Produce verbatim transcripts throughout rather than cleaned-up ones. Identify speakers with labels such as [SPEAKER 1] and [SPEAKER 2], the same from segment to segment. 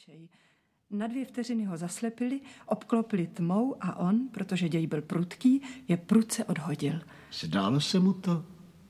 [SPEAKER 1] nepřeji. Na dvě vteřiny ho zaslepili, obklopili tmou a on, protože děj byl prudký, je prudce odhodil.
[SPEAKER 2] Zdálo se mu to.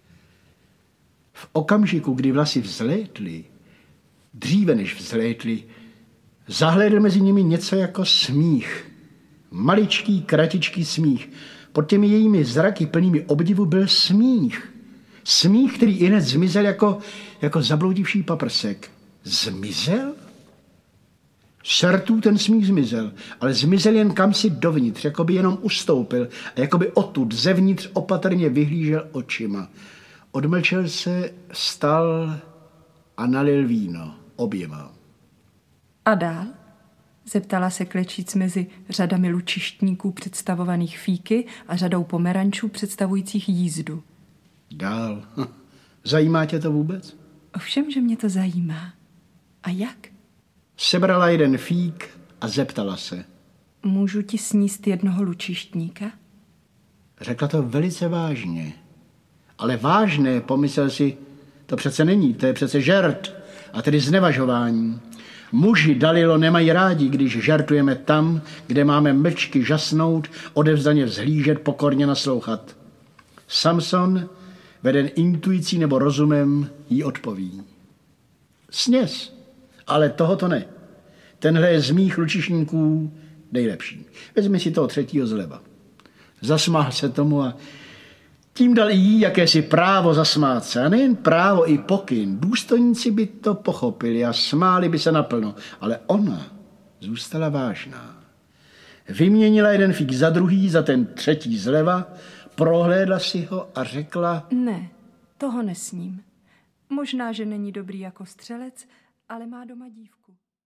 [SPEAKER 2] V okamžiku, kdy vlasy vzlétly, dříve než vzlétly, zahlédl mezi nimi něco jako smích. Maličký, kratičký smích. Pod těmi jejími zraky plnými obdivu byl smích. Smích, který ihned zmizel jako, jako zabloudivší paprsek. Zmizel? Šertů ten smích zmizel, ale zmizel jen kamsi dovnitř, jako by jenom ustoupil a jako by odtud zevnitř opatrně vyhlížel očima. Odmlčel se, vstal a nalil víno oběma.
[SPEAKER 1] A dál? Zeptala se klečíc mezi řadami lučištníků představovaných fíky a řadou pomerančů představujících jízdu.
[SPEAKER 2] Dál. Zajímá tě to vůbec?
[SPEAKER 1] Ovšem, že mě to zajímá. A jak?
[SPEAKER 2] Sebrala jeden fík a zeptala se.
[SPEAKER 1] Můžu ti sníst jednoho lučištníka?
[SPEAKER 2] Řekla to velice vážně. Ale vážné, pomyslel si, to přece není, to je přece žert, a tedy znevažování. Muži, Dalilo, nemají rádi, když žartujeme tam, kde máme mlčky žasnout, odevzdaně vzhlížet, pokorně naslouchat. Samson, veden intuicí nebo rozumem, jí odpoví. Sněz, ale tohoto ne. Tenhle je z mých lučišníků nejlepší. Vezmi si toho třetího zleva. Zasmál se tomu a tím dal i jí jakési právo zasmát se. A nejen právo, i pokyn. Důstojníci by to pochopili a smáli by se naplno. Ale ona zůstala vážná. Vyměnila jeden fík za druhý, za ten třetí zleva, prohlédla si ho a řekla...
[SPEAKER 1] Ne, toho nesním. Možná, že není dobrý jako střelec, ale má doma dívku.